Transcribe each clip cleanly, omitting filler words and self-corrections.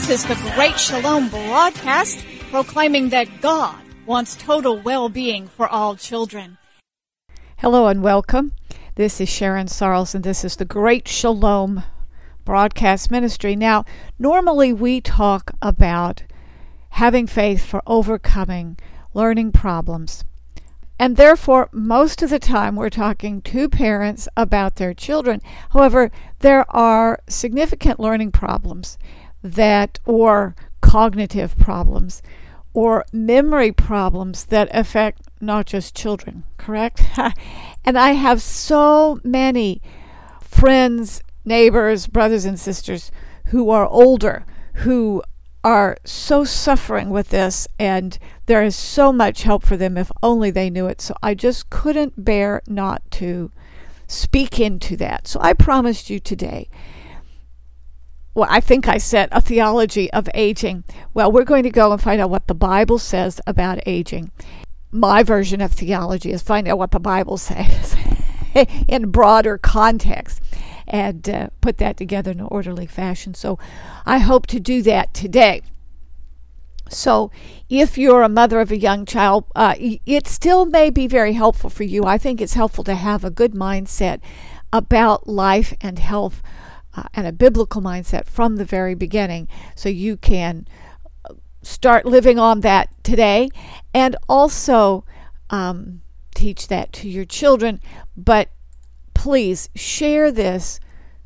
This is the Great Shalom broadcast, proclaiming that God wants total well-being for all children. Hello and welcome. This is Sharon Sarles, and this is the Great Shalom broadcast ministry. Now, normally we talk about having faith for overcoming learning problems. And therefore, most of the time we're talking to parents about their children. However, there are significant learning problems or cognitive problems or memory problems that affect not just children, correct? And I have so many friends, neighbors, brothers and sisters who are older, who are so suffering with this, and there is so much help for them if only they knew it. So I just couldn't bear not to speak into that. So I promised you today, well, I think I said a theology of aging. Well, we're going to go and find out what the Bible says about aging. My version of theology is find out what the Bible says in broader context and put that together in an orderly fashion. So I hope to do that today. So if you're a mother of a young child, it still may be very helpful for you. I think it's helpful to have a good mindset about life and health and a biblical mindset from the very beginning, so you can start living on that today and also teach that to your children. But please share this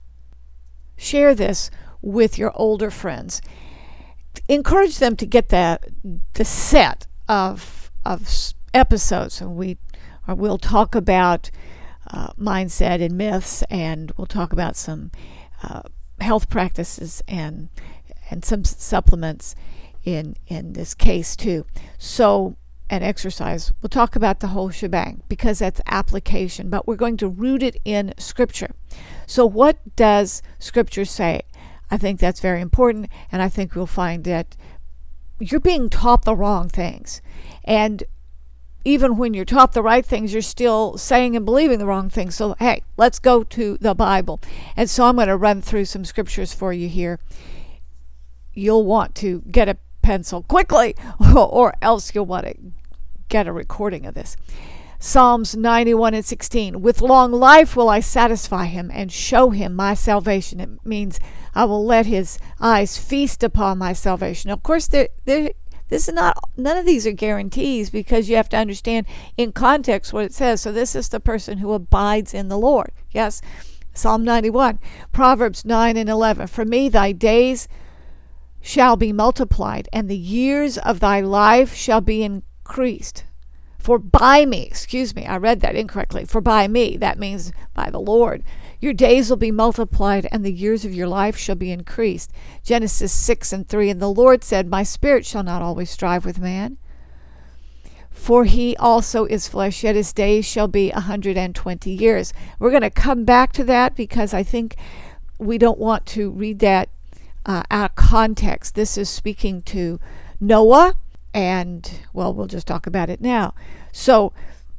with your older friends. Encourage them to get the set of episodes, and we'll talk about mindset and myths, and we'll talk about some health practices and some supplements in this case too. So, and exercise. We'll talk about the whole shebang because that's application, but we're going to root it in Scripture. So what does Scripture say? I think that's very important, and I think we'll find that you're being taught the wrong things. And even when you're taught the right things, you're still saying and believing the wrong things. So, hey, let's go to the Bible. And so I'm going to run through some scriptures for you here. You'll want to get a pencil quickly, or else you'll want to get a recording of this. Psalms 91:16. With long life will I satisfy him and show him my salvation. It means I will let his eyes feast upon my salvation. Of course, this is not, none of these are guarantees, because you have to understand in context what it says. So this is the person who abides in the Lord. Yes, Psalm 91. Proverbs 9:11. For me thy days shall be multiplied, and the years of thy life shall be increased. For by me, I read that incorrectly. For by me, that means by the Lord, your days will be multiplied, and the years of your life shall be increased. Genesis 6:3. And the Lord said, my spirit shall not always strive with man, for he also is flesh, yet his days shall be 120 years. We're going to come back to that because I think we don't want to read that out of context. This is speaking to Noah, and, well, we'll just talk about it now. So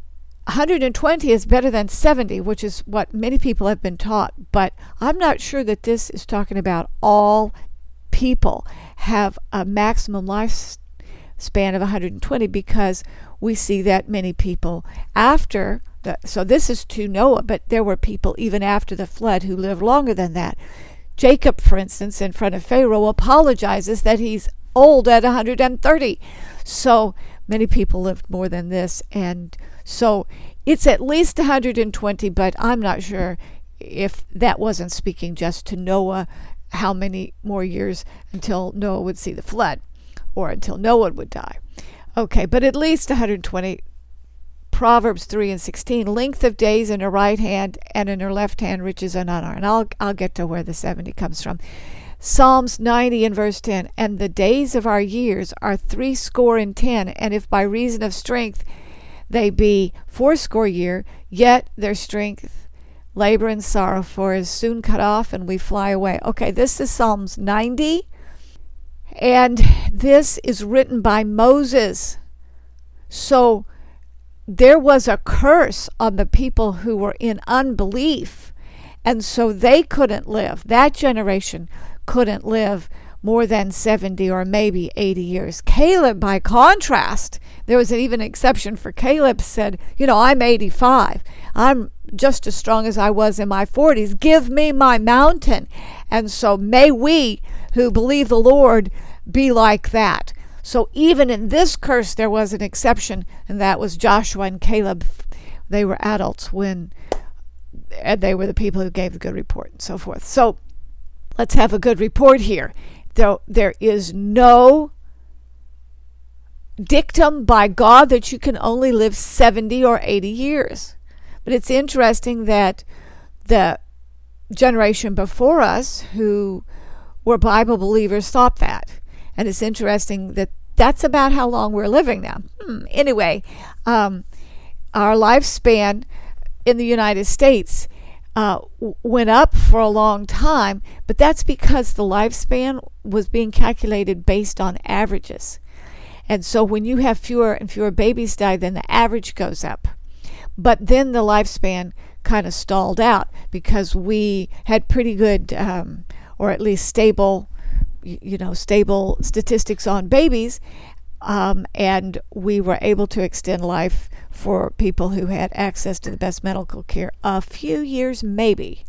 120 is better than 70, which is what many people have been taught. But I'm not sure that this is talking about all people have a maximum lifespan of 120, because we see that many people after so this is to Noah, but there were people even after the flood who lived longer than that. Jacob, for instance, in front of Pharaoh, apologizes that he's old at 130. So many people lived more than this, and so it's at least 120, but I'm not sure if that wasn't speaking just to Noah, how many more years until Noah would see the flood, or until Noah would die. Okay, but at least 120. Proverbs 3:16. Length of days in her right hand, and in her left hand riches and honor. And I'll get to where the 70 comes from. Psalms 90 and verse 10. And the days of our years are 70, and if by reason of strength they be 80 years, yet their strength, labor and sorrow, for is soon cut off, and we fly away. Okay, this is Psalms 90, and this is written by Moses. So there was a curse on the people who were in unbelief, and so they couldn't live. That generation couldn't live more than 70 or maybe 80 years. Caleb, by contrast, there was even an exception for Caleb, said, I'm 85. I'm just as strong as I was in my 40s. Give me my mountain. And so may we who believe the Lord be like that. So even in this curse, there was an exception, and that was Joshua and Caleb. They were adults when they were the people who gave the good report and so forth. So let's have a good report here. There is no dictum by God that you can only live 70 or 80 years. But it's interesting that the generation before us who were Bible believers thought that. And it's interesting that that's about how long we're living now. Anyway, our lifespan in the United States went up for a long time, but that's because the lifespan was being calculated based on averages. And so when you have fewer and fewer babies die, then the average goes up. But then the lifespan kind of stalled out because we had pretty good, or at least stable statistics on babies, and we were able to extend life for people who had access to the best medical care a few years maybe.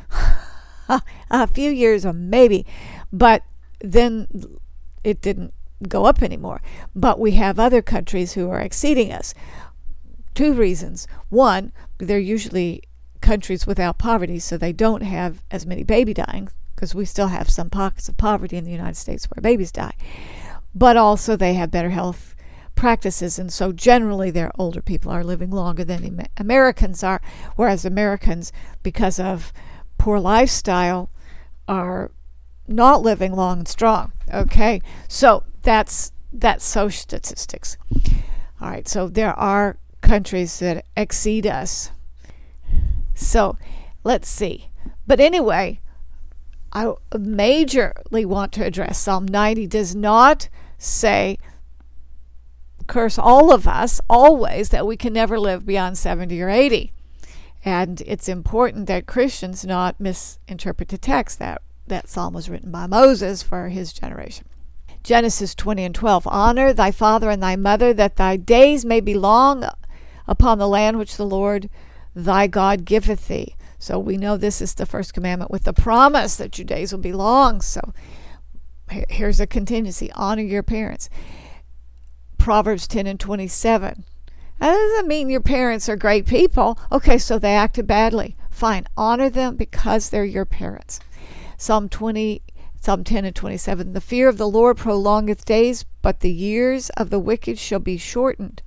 A few years or maybe. But then it didn't go up anymore. But we have other countries who are exceeding us. Two reasons. One, they're usually countries without poverty, so they don't have as many baby dying, because we still have some pockets of poverty in the United States where babies die. But also they have better health practices, and so generally their older people are living longer than Americans are, whereas Americans, because of poor lifestyle, are not living long and strong. Okay, so that's social statistics. All right, so there are countries that exceed us. So let's see. But anyway, I majorly want to address Psalm 90 does not say, curse all of us always, that we can never live beyond 70 or 80. And it's important that Christians not misinterpret the text. That psalm was written by Moses for his generation. Genesis 20:12, honor thy father and thy mother, that thy days may be long upon the land which the Lord thy God giveth thee. So we know this is the first commandment with the promise that your days will be long. So here's a contingency. Honor your parents. Proverbs 10:27. That doesn't mean your parents are great people. Okay, so they acted badly. Fine. Honor them because they're your parents. Psalm 10:27. The fear of the Lord prolongeth days, but the years of the wicked shall be shortened.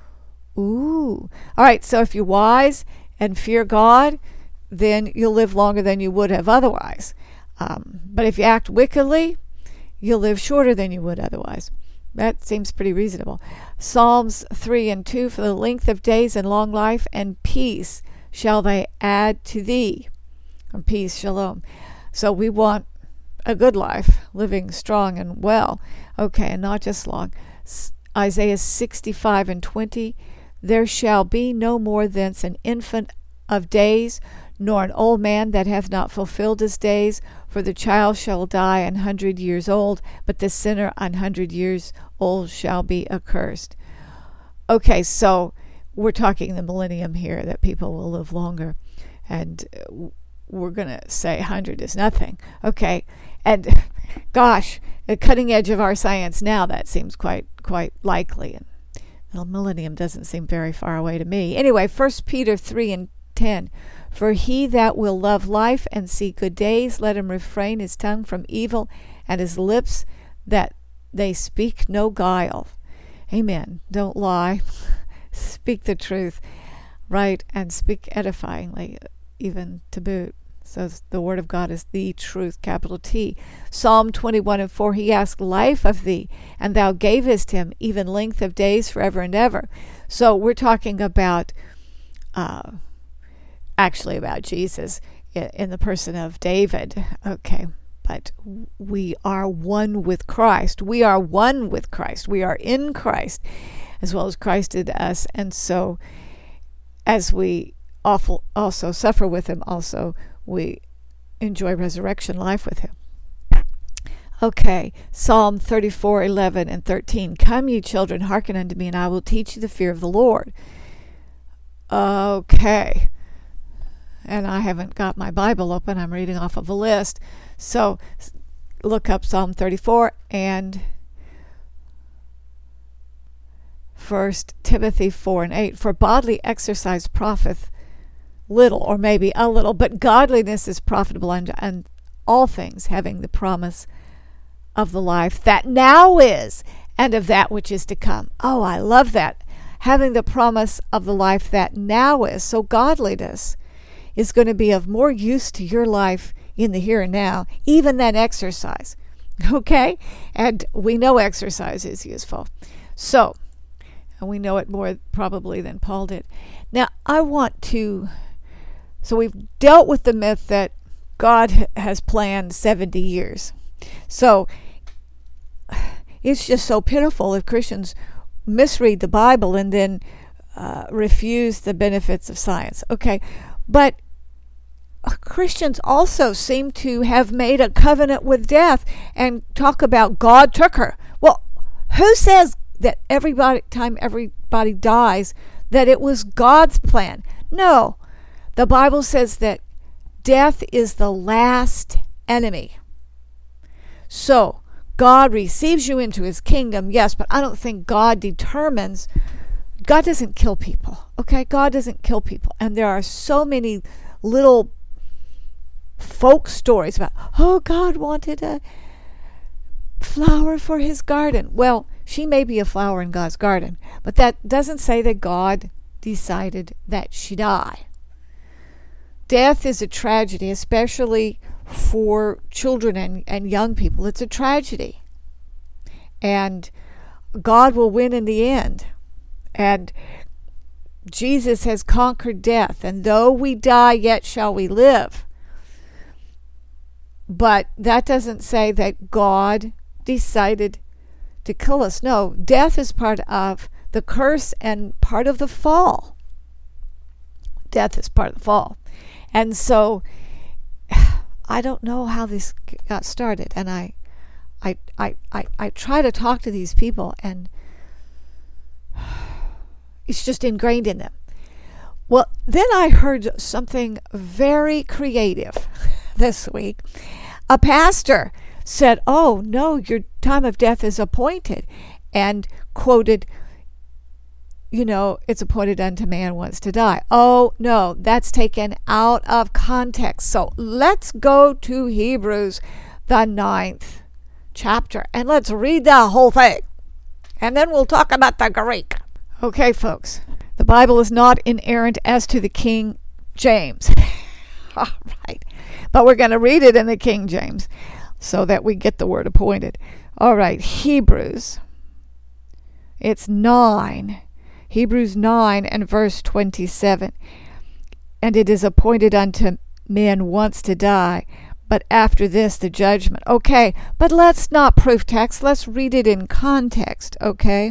Ooh. All right, so if you're wise and fear God, then you'll live longer than you would have otherwise. But if you act wickedly, you'll live shorter than you would otherwise. That seems pretty reasonable. Psalms 3:2, for the length of days and long life and peace shall they add to thee. Or peace, shalom. So we want a good life, living strong and well. Okay, and not just long. Isaiah 65:20, there shall be no more thence an infant of days, nor an old man that hath not fulfilled his days, for the child shall die 100 years old, but the sinner 100 years old shall be accursed. Okay, so we're talking the millennium here, that people will live longer, and we're going to say 100 is nothing. Okay, and gosh, the cutting edge of our science now, that seems quite likely, and the millennium doesn't seem very far away to me. Anyway, 1 Peter 3:10, for he that will love life and see good days, let him refrain his tongue from evil, and his lips that they speak no guile. Amen. Don't lie. Speak the truth, right? And speak edifyingly, even to boot. So the word of God is the truth, capital T. Psalm 21:4, he asked life of thee, and thou gavest him even length of days forever and ever. So we're talking about, actually about Jesus in the person of David. Okay, but we are one with Christ. We are one with Christ. We are in Christ, as well as Christ did us. And so as we also suffer with him, also we enjoy resurrection life with him. Okay, Psalm 34, 11 and 13. Come, ye children, hearken unto me, and I will teach you the fear of the Lord. Okay. And I haven't got my Bible open. I'm reading off of a list. So look up Psalm 34 and 1 Timothy 4 and 8. For bodily exercise profiteth little, or maybe a little, but godliness is profitable unto all things, having the promise of the life that now is, and of that which is to come. Oh, I love that. Having the promise of the life that now is. So godliness is going to be of more use to your life in the here and now, even than exercise. Okay? And we know exercise is useful. So, and we know it more probably than Paul did. Now, so we've dealt with the myth that God has planned 70 years. So it's just so pitiful if Christians misread the Bible and then refuse the benefits of science. Okay, but Christians also seem to have made a covenant with death and talk about God took her. Well, who says that time everybody dies that it was God's plan? No, the Bible says that death is the last enemy. So God receives you into his kingdom, yes, but I don't think God doesn't kill people, okay? God doesn't kill people. And there are so many little folk stories about, oh, God wanted a flower for his garden. Well, she may be a flower in God's garden, but that doesn't say that God decided that she die. Death is a tragedy, especially for children and young people. It's a tragedy. And God will win in the end. And Jesus has conquered death. And though we die, yet shall we live. But that doesn't say that God decided to kill us. No, death is part of the curse and part of the fall. Death is part of the fall. And so I don't know how this got started, and I try to talk to these people, and it's just ingrained in them. Well, then I heard something very creative this week. A pastor said, oh, no, your time of death is appointed, and quoted, it's appointed unto man once to die. Oh, no, that's taken out of context. So let's go to Hebrews, the 9th chapter, and let's read the whole thing. And then we'll talk about the Greek. Okay, folks, the Bible is not inerrant as to the King James. All right. But we're going to read it in the King James so that we get the word appointed. All right, Hebrews. It's 9. Hebrews 9 and verse 27. And it is appointed unto men once to die, but after this the judgment. Okay, but let's not proof text. Let's read it in context, okay?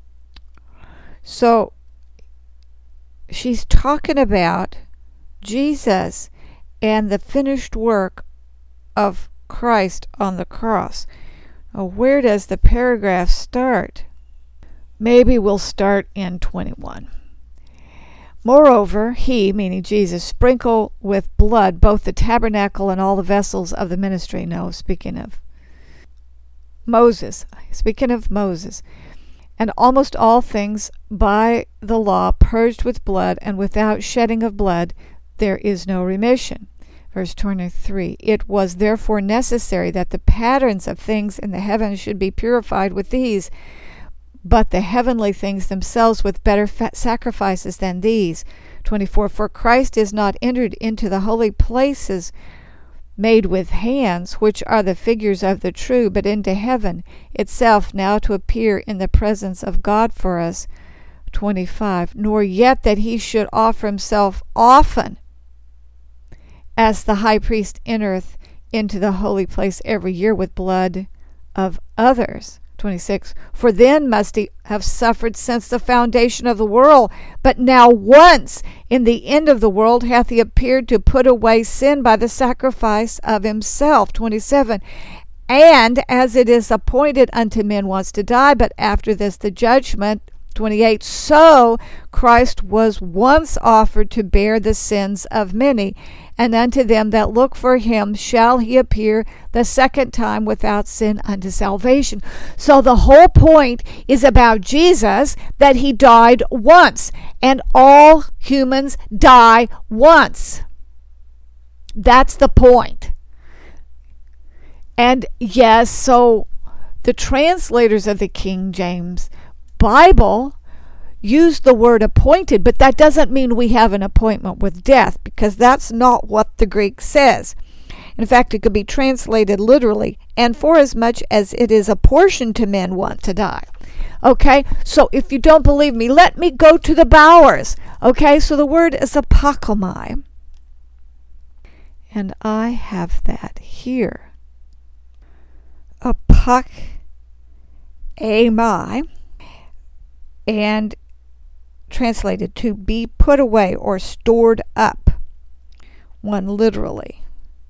So she's talking about Jesus and the finished work of Christ on the cross. Now, where does the paragraph start? Maybe we'll start in 21. Moreover, he, meaning Jesus, sprinkle with blood both the tabernacle and all the vessels of the ministry. No, speaking of Moses. And almost all things by the law purged with blood, and without shedding of blood there is no remission. Verse 23, it was therefore necessary that the patterns of things in the heavens should be purified with these, but the heavenly things themselves with better sacrifices than these. 24, for Christ is not entered into the holy places made with hands, which are the figures of the true, but into heaven itself, now to appear in the presence of God for us. 25, nor yet that he should offer himself often, as the high priest entereth into the holy place every year with blood of others. 26, for then must he have suffered since the foundation of the world, but now once in the end of the world hath he appeared to put away sin by the sacrifice of himself. 27, And as it is appointed unto men once to die, but after this the judgment. 28. So Christ was once offered to bear the sins of many, and unto them that look for him shall he appear the second time without sin unto salvation. So the whole point is about Jesus, that he died once, and all humans die once. That's the point. And yes, so the translators of the King James Bible use the word appointed, but that doesn't mean we have an appointment with death, because that's not what the Greek says. In fact, it could be translated literally, and forasmuch as it is apportioned to men want to die. Okay, so if you don't believe me, let me go to the Bowers. Okay, so the word is apokomai, and I have that here. Apokomai, and translated to be put away or stored up, one literally.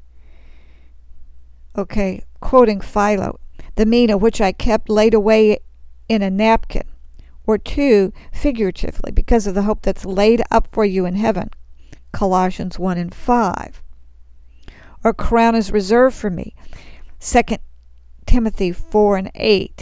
Okay, quoting Philo, the mina which I kept laid away in a napkin, or two, figuratively, because of the hope that's laid up for you in heaven, Colossians 1:5. Or crown is reserved for me, 2 Timothy 4:8.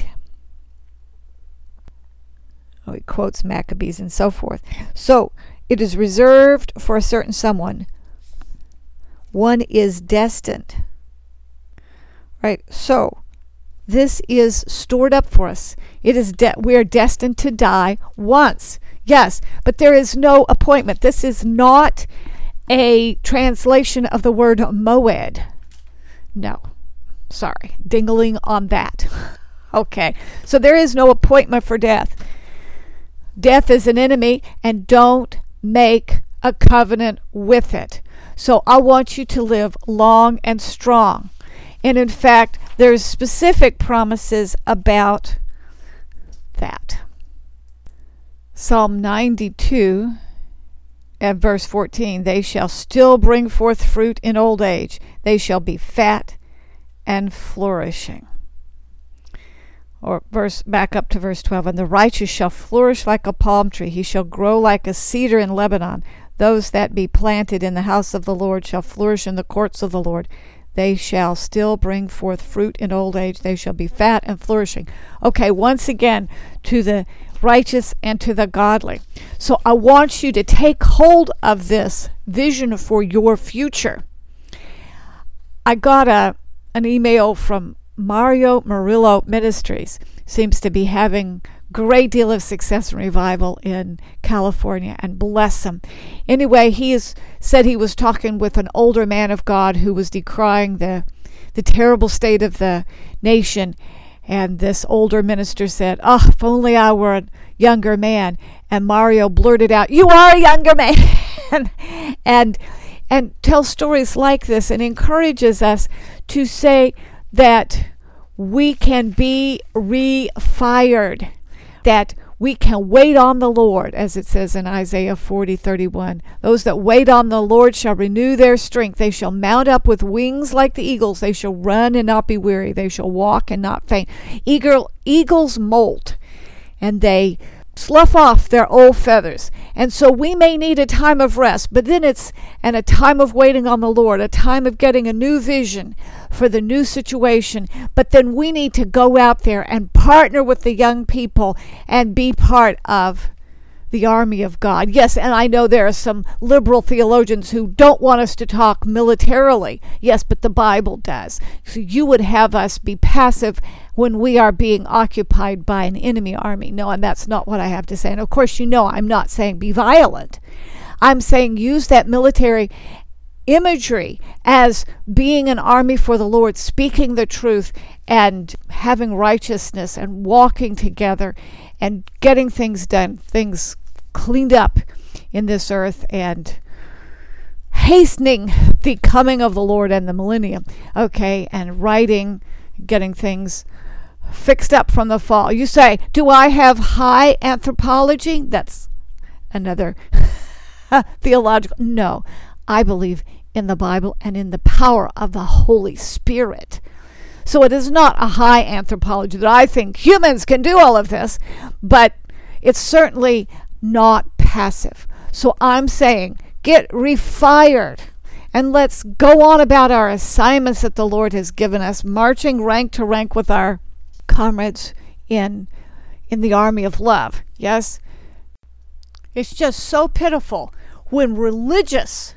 He quotes Maccabees and so forth. So it is reserved for a certain someone. One is destined. Right? So this is stored up for us. It is we are destined to die once. Yes, but there is no appointment. This is not a translation of the word moed. No. Sorry. Dingling on that. Okay. So there is no appointment for death. Death is an enemy, and don't make a covenant with it. So I want you to live long and strong. And in fact, there's specific promises about that. Psalm 92 and verse 14, they shall still bring forth fruit in old age. They shall be fat and flourishing. Or back up to verse 12, and the righteous shall flourish like a palm tree. He shall grow like a cedar in Lebanon. Those that be planted in the house of the Lord shall flourish in the courts of the Lord. They shall still bring forth fruit in old age. They shall be fat and flourishing. Okay, once again, to the righteous and to the godly. So I want you to take hold of this vision for your future. I got an email from Mario Murillo Ministries. Seems to be having great deal of success and revival in California, and bless him. Anyway, said he was talking with an older man of God who was decrying the terrible state of the nation, and this older minister said, "Oh, if only I were a younger man." And Mario blurted out, "You are a younger man." and tells stories like this and encourages us to say that we can be refired, that we can wait on the Lord, as it says in Isaiah 40:31. Those that wait on the Lord shall renew their strength. They shall mount up with wings like the eagles. They shall run and not be weary. They shall walk and not faint. Eagles molt, and they slough off their old feathers. And so we may need a time of rest, but then it's a time of waiting on the Lord, a time of getting a new vision for the new situation. But then we need to go out there and partner with the young people and be part of the army of God. Yes, and I know there are some liberal theologians who don't want us to talk militarily. Yes, but the Bible does. So you would have us be passive when we are being occupied by an enemy army. No, and that's not what I have to say. And of course, I'm not saying be violent. I'm saying use that military imagery as being an army for the Lord, speaking the truth and having righteousness and walking together and getting things done, things cleaned up in this earth, and hastening the coming of the Lord and the millennium. Okay, and getting things fixed up from the fall. You say, do I have high anthropology? That's another theological. No, I believe in the Bible and in the power of the Holy Spirit. So it is not a high anthropology that I think humans can do all of this, but it's certainly not passive. So I'm saying, get refired and let's go on about our assignments that the Lord has given us, marching rank to rank with our comrades in the army of love. Yes? It's just so pitiful when religious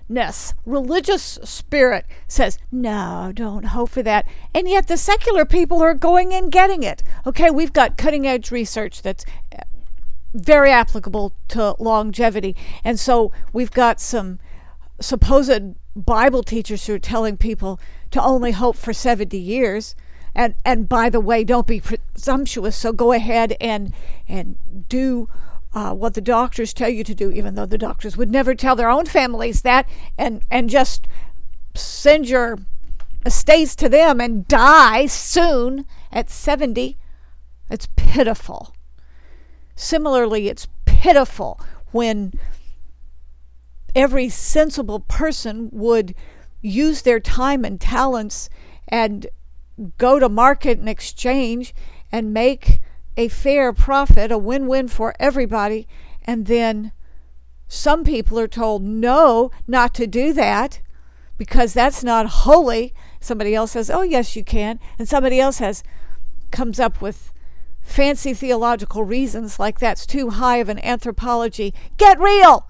spirit says, no, don't hope for that. And yet the secular people are going and getting it. Okay, we've got cutting edge research that's very applicable to longevity. And so we've got some supposed Bible teachers who are telling people to only hope for 70 years. And by the way, don't be presumptuous. So go ahead and do what the doctors tell you to do, even though the doctors would never tell their own families that, and just send your estates to them and die soon at 70. It's pitiful. Similarly, it's pitiful when every sensible person would use their time and talents and go to market and exchange and make a fair profit, a win-win for everybody, and then some people are told no, not to do that because that's not holy. Somebody else says, oh yes you can, and somebody else comes up with fancy theological reasons like that's too high of an anthropology. Get real.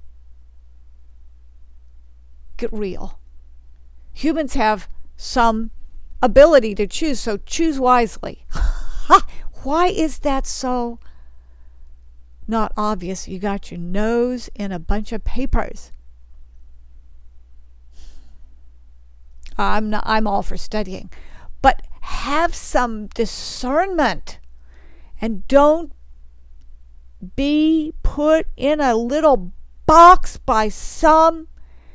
Get real. Humans have some ability to choose, so choose wisely. Why is that so not obvious? You got your nose in a bunch of papers. I'm all for studying, but have some discernment and don't be put in a little box by some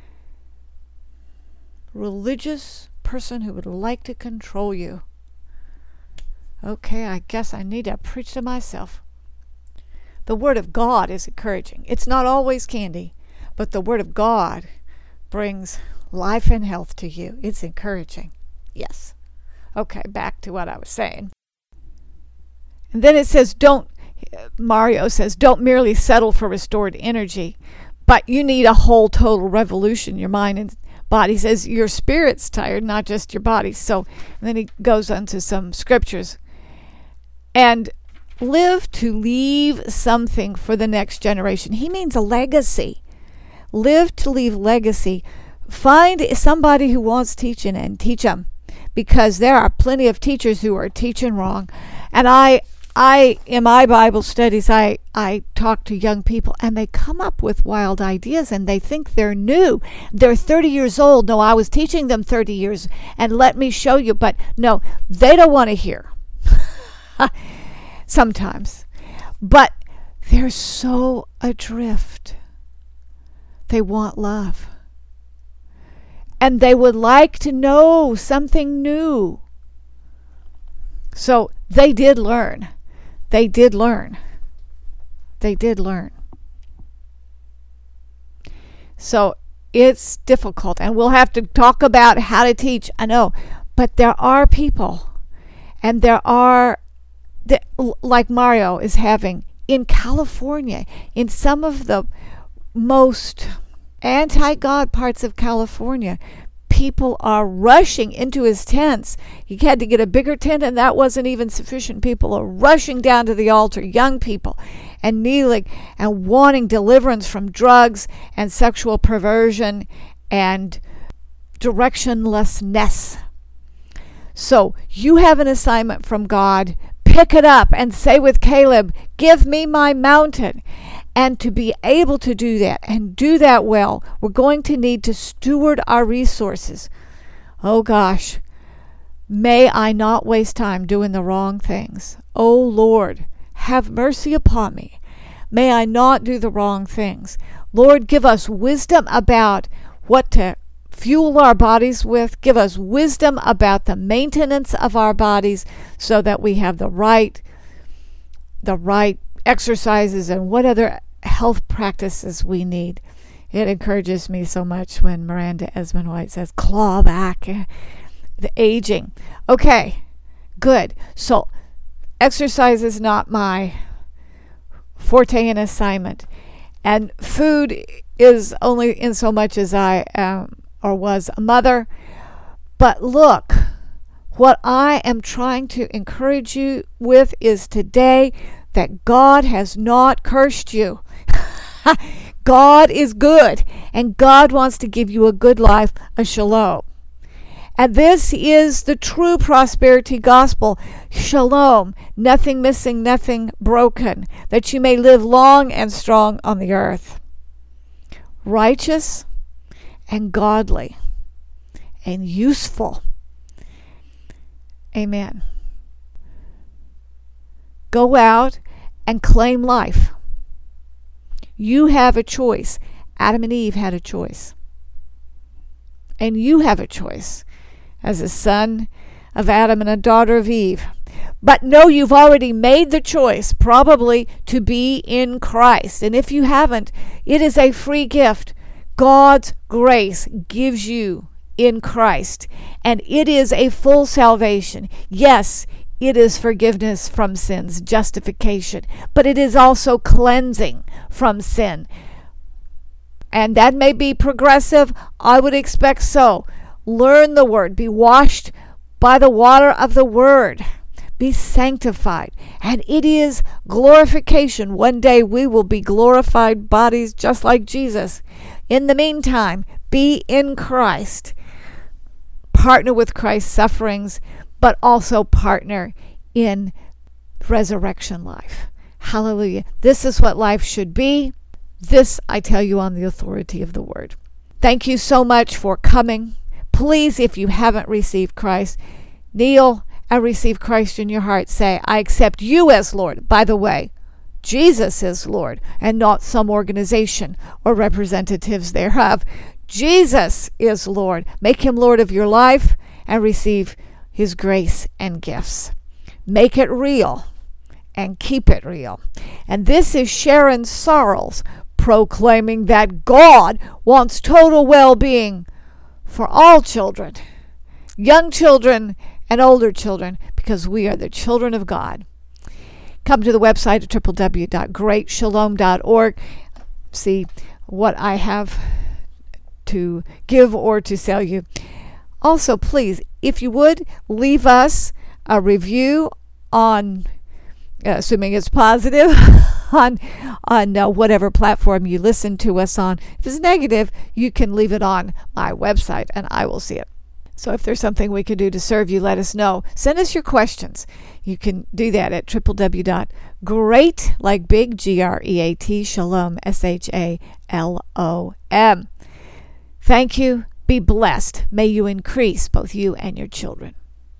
religious person who would like to control you. Okay, I guess I need to preach to myself. The Word of God is encouraging. It's not always candy, but the Word of God brings life and health to you. It's encouraging. Yes. Okay, back to what I was saying. And then it says, Mario says, don't merely settle for restored energy, but you need a whole total revolution. Your mind and body says your spirit's tired, not just your body. So then he goes on to some scriptures. And live to leave something for the next generation. He means a legacy. Live to leave legacy. Find somebody who wants teaching and teach them, because there are plenty of teachers who are teaching wrong. And I in my Bible studies, I talk to young people and they come up with wild ideas and they think they're new. They're 30 years old. No, I was teaching them 30 years and let me show you. But no, they don't want to hear. Sometimes. But they're so adrift. They want love. And they would like to know something new. So they did learn. They did learn. They did learn. So it's difficult. And we'll have to talk about how to teach. I know. But there are people. And there are, like Mario is having in California, in some of the most anti-God parts of California, people are rushing into his tents. He had to get a bigger tent, and that wasn't even sufficient. People are rushing down to the altar, young people, and kneeling and wanting deliverance from drugs and sexual perversion and directionlessness. So you have an assignment from God. Pick it up and say with Caleb, give me my mountain. And to be able to do that and do that well, we're going to need to steward our resources. Oh gosh, may I not waste time doing the wrong things. Oh Lord, have mercy upon me. May I not do the wrong things. Lord, give us wisdom about what to fuel our bodies with. Give us wisdom about the maintenance of our bodies so that we have the right exercises and what other health practices we need. It encourages me so much when Miranda Esmond White says, claw back. the aging. Okay, good. So exercise is not my forte and assignment. And food is only in so much as I am or was a mother. But look, what I am trying to encourage you with is today that God has not cursed you. God is good, and God wants to give you a good life, a shalom. And this is the true prosperity gospel. Shalom, nothing missing, nothing broken, that you may live long and strong on the earth. Righteous and godly and useful. Amen. Go out and claim life. You have a choice. Adam and Eve had a choice. And you have a choice as a son of Adam and a daughter of Eve. But know you've already made the choice, probably, to be in Christ. And if you haven't, it is a free gift. God's grace gives you in Christ. And it is a full salvation. Yes, it is forgiveness from sins, justification. But it is also cleansing from sin. And that may be progressive. I would expect so. Learn the Word. Be washed by the water of the Word. Be sanctified. And it is glorification. One day we will be glorified bodies just like Jesus. In the meantime, be in Christ. Partner with Christ's sufferings, but also partner in resurrection life. Hallelujah. This is what life should be. This I tell you on the authority of the Word. Thank you so much for coming. Please, if you haven't received Christ, kneel and receive Christ in your heart. Say, I accept you as Lord. By the way, Jesus is Lord, and not some organization or representatives thereof. Jesus is Lord. Make him Lord of your life and receive his grace and gifts. Make it real and keep it real. And this is Sharon Sarles proclaiming that God wants total well-being for all children, young children and older children, because we are the children of God. Come to the website at www.greatshalom.org. See what I have to give or to sell you. Also, please, if you would, leave us a review on, assuming it's positive, on whatever platform you listen to us on. If it's negative, you can leave it on my website and I will see it. So if there's something we can do to serve you, let us know. Send us your questions. You can do that at www.great, like big, G-R-E-A-T, shalom, S-H-A-L-O-M. Thank you. Be blessed. May you increase, both you and your children.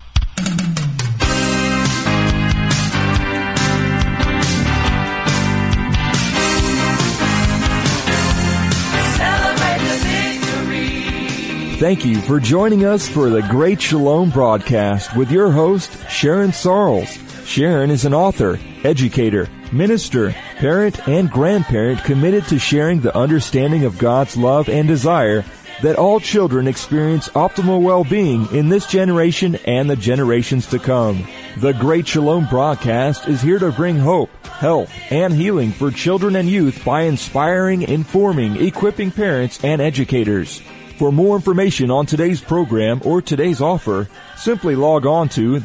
Thank you for joining us for the Great Shalom broadcast with your host, Sharon Sarles. Sharon is an author, educator, minister, parent, and grandparent committed to sharing the understanding of God's love and desire that all children experience optimal well-being in this generation and the generations to come. The Great Shalom broadcast is here to bring hope, health, and healing for children and youth by inspiring, informing, equipping parents and educators. For more information on today's program or today's offer, simply log on to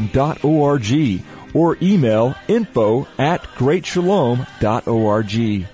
thegreatshalom.org or email info@greatshalom.org.